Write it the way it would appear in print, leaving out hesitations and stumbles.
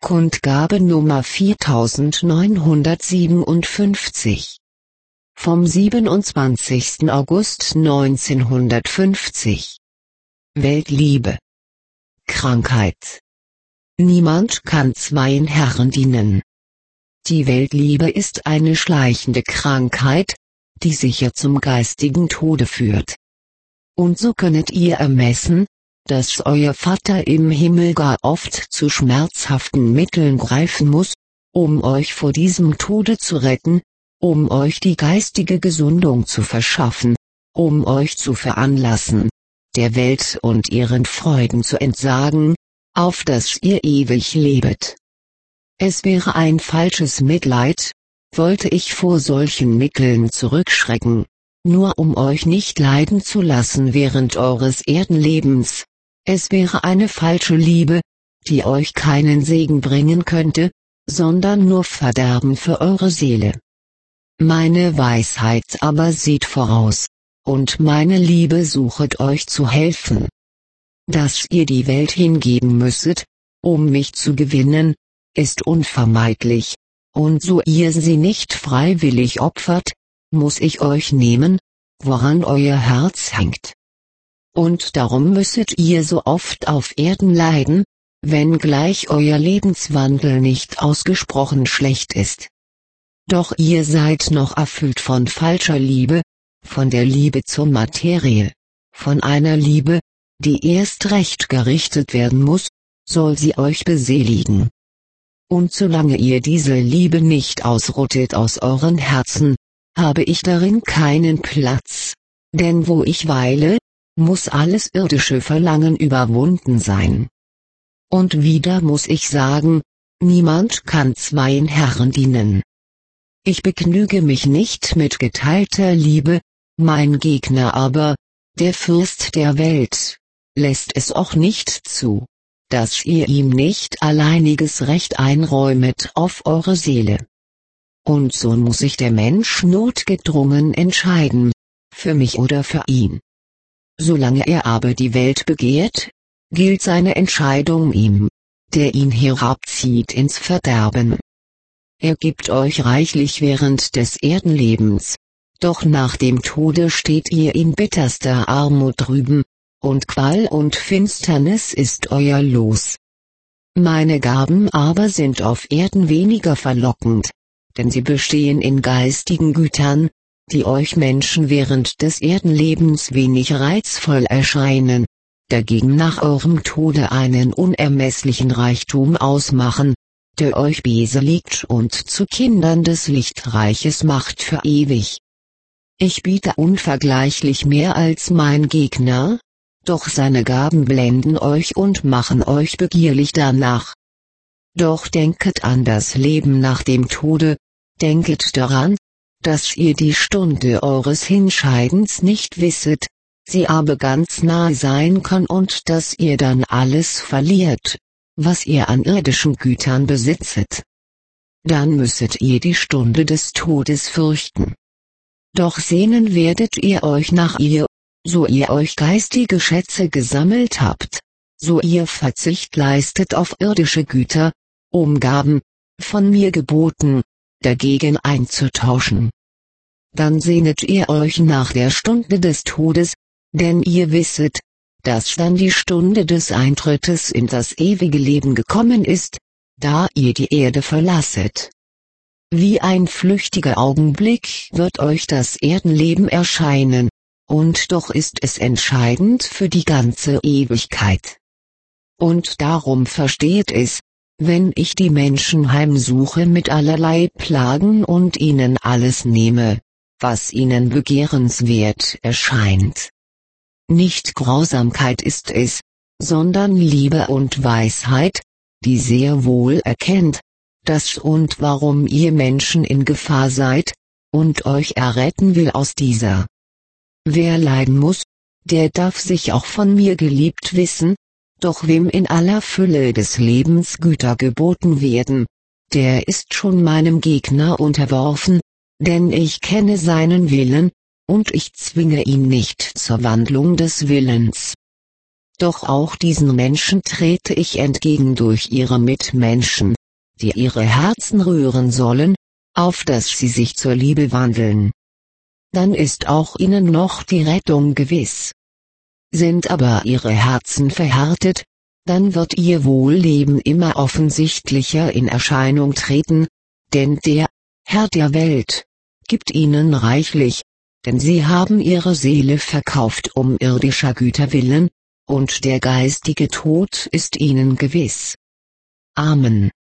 Kundgabe Nummer 4957. Vom 27. August 1950. Weltliebe. Krankheit. Niemand kann zweien Herren dienen. Die Weltliebe ist eine schleichende Krankheit, die sicher zum geistigen Tode führt. Und so könnet ihr ermessen, dass euer Vater im Himmel gar oft zu schmerzhaften Mitteln greifen muss, um euch vor diesem Tode zu retten, um euch die geistige Gesundung zu verschaffen, um euch zu veranlassen, der Welt und ihren Freuden zu entsagen, auf dass ihr ewig lebet. Es wäre ein falsches Mitleid, wollte ich vor solchen Mitteln zurückschrecken, nur um euch nicht leiden zu lassen während eures Erdenlebens. Es wäre eine falsche Liebe, die euch keinen Segen bringen könnte, sondern nur Verderben für eure Seele. Meine Weisheit aber sieht voraus, und meine Liebe suchet euch zu helfen. Dass ihr die Welt hingeben müsset, um mich zu gewinnen, ist unvermeidlich, und so ihr sie nicht freiwillig opfert, muss ich euch nehmen, woran euer Herz hängt. Und darum müsset ihr so oft auf Erden leiden, wenngleich euer Lebenswandel nicht ausgesprochen schlecht ist. Doch ihr seid noch erfüllt von falscher Liebe, von der Liebe zur Materie, von einer Liebe, die erst recht gerichtet werden muss, soll sie euch beseligen. Und solange ihr diese Liebe nicht ausrottet aus euren Herzen, habe ich darin keinen Platz, denn wo ich weile, muss alles irdische Verlangen überwunden sein. Und wieder muss ich sagen, niemand kann zweien Herren dienen. Ich begnüge mich nicht mit geteilter Liebe, mein Gegner aber, der Fürst der Welt, lässt es auch nicht zu, dass ihr ihm nicht alleiniges Recht einräumet auf eure Seele. Und so muss sich der Mensch notgedrungen entscheiden, für mich oder für ihn. Solange er aber die Welt begehrt, gilt seine Entscheidung ihm, der ihn herabzieht ins Verderben. Er gibt euch reichlich während des Erdenlebens, doch nach dem Tode steht ihr in bitterster Armut drüben, und Qual und Finsternis ist euer Los. Meine Gaben aber sind auf Erden weniger verlockend, denn sie bestehen in geistigen Gütern, die euch Menschen während des Erdenlebens wenig reizvoll erscheinen, dagegen nach eurem Tode einen unermesslichen Reichtum ausmachen, der euch beseligt und zu Kindern des Lichtreiches macht für ewig. Ich biete unvergleichlich mehr als mein Gegner, doch seine Gaben blenden euch und machen euch begierlich danach. Doch denket an das Leben nach dem Tode, denket daran, dass ihr die Stunde eures Hinscheidens nicht wisset, sie aber ganz nahe sein kann und dass ihr dann alles verliert, was ihr an irdischen Gütern besitzet. Dann müsset ihr die Stunde des Todes fürchten. Doch sehnen werdet ihr euch nach ihr, so ihr euch geistige Schätze gesammelt habt, so ihr Verzicht leistet auf irdische Güter, um Gaben, von mir geboten, dagegen einzutauschen. Dann sehnet ihr euch nach der Stunde des Todes, denn ihr wisset, dass dann die Stunde des Eintrittes in das ewige Leben gekommen ist, da ihr die Erde verlasset. Wie ein flüchtiger Augenblick wird euch das Erdenleben erscheinen, und doch ist es entscheidend für die ganze Ewigkeit. Und darum versteht es, wenn ich die Menschen heimsuche mit allerlei Plagen und ihnen alles nehme, was ihnen begehrenswert erscheint. Nicht Grausamkeit ist es, sondern Liebe und Weisheit, die sehr wohl erkennt, dass und warum ihr Menschen in Gefahr seid, und euch erretten will aus dieser. Wer leiden muss, der darf sich auch von mir geliebt wissen, doch wem in aller Fülle des Lebens Güter geboten werden, der ist schon meinem Gegner unterworfen, denn ich kenne seinen Willen, und ich zwinge ihn nicht zur Wandlung des Willens. Doch auch diesen Menschen trete ich entgegen durch ihre Mitmenschen, die ihre Herzen rühren sollen, auf dass sie sich zur Liebe wandeln. Dann ist auch ihnen noch die Rettung gewiss. Sind aber ihre Herzen verhärtet, dann wird ihr Wohlleben immer offensichtlicher in Erscheinung treten, denn der Herr der Welt gibt ihnen reichlich, denn sie haben ihre Seele verkauft um irdischer Güter willen, und der geistige Tod ist ihnen gewiss. Amen.